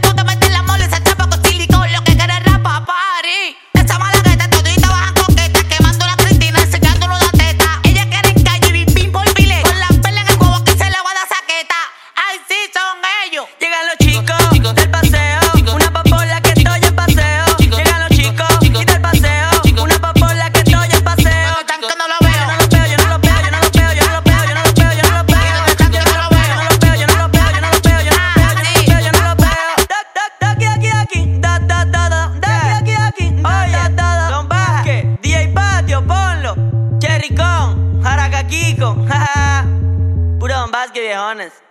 después que meten la mole, esa chapa con silicón, lo que quiere es rapa party. Esa malagueta todita bajan coqueta, quemando la Cristina, enseñándonos la teta. Ella quiere en calle, bim, bim, por bile, con la perla en el huevo que se le va a dar saqueta. Ay, sí, son ellos. Llegan los chicos del paseo, una papola que estoy en paseo. Llegan los chicos y del paseo, una papola que estoy en paseo. Están que no lo veo. Yo no lo veo, yo no lo veo, yo no lo veo, yo no lo veo, yo no lo veo, yo no lo veo. Están que no lo veo. Yo no lo veo, yo no lo veo, yo no lo veo, yo no lo veo, yo no lo veo. Aquí. Oye, Don Vázquez, DJ Patio, ponlo. Cherry con, Jaraca Kiko, jaja. Puro Don Vázquez, viejones.